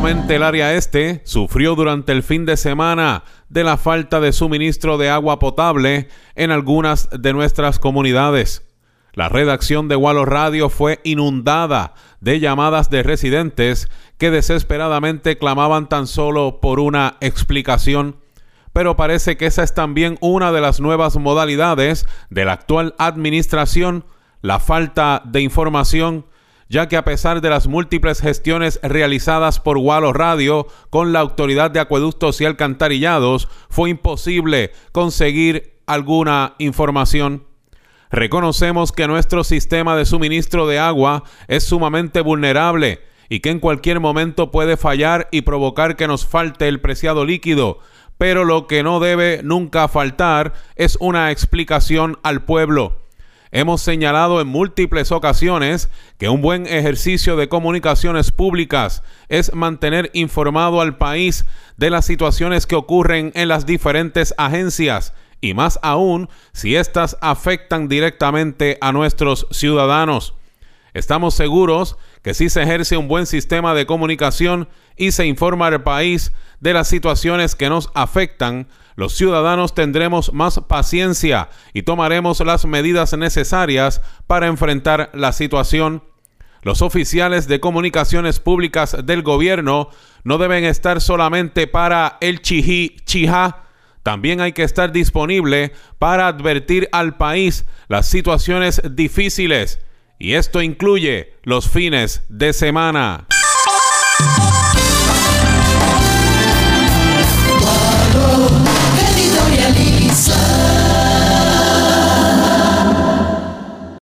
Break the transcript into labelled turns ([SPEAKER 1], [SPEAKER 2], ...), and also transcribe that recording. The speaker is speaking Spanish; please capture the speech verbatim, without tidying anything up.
[SPEAKER 1] Específicamente el área este sufrió durante el fin de semana de la falta de suministro de agua potable en algunas de nuestras comunidades. La redacción de Gualo Radio fue inundada de llamadas de residentes que desesperadamente clamaban tan solo por una explicación, pero parece que esa es también una de las nuevas modalidades de la actual administración, la falta de información, ya que a pesar de las múltiples gestiones realizadas por Gualo Radio con la Autoridad de Acueductos y Alcantarillados, fue imposible conseguir alguna información. Reconocemos que nuestro sistema de suministro de agua es sumamente vulnerable y que en cualquier momento puede fallar y provocar que nos falte el preciado líquido, pero lo que no debe nunca faltar es una explicación al pueblo. Hemos señalado en múltiples ocasiones que un buen ejercicio de comunicaciones públicas es mantener informado al país de las situaciones que ocurren en las diferentes agencias, y más aún si éstas afectan directamente a nuestros ciudadanos. Estamos seguros que si se ejerce un buen sistema de comunicación y se informa al país de las situaciones que nos afectan, los ciudadanos tendremos más paciencia y tomaremos las medidas necesarias para enfrentar la situación. Los oficiales de comunicaciones públicas del gobierno no deben estar solamente para el chijí chijá. También hay que estar disponible para advertir al país las situaciones difíciles, y esto incluye los fines de semana.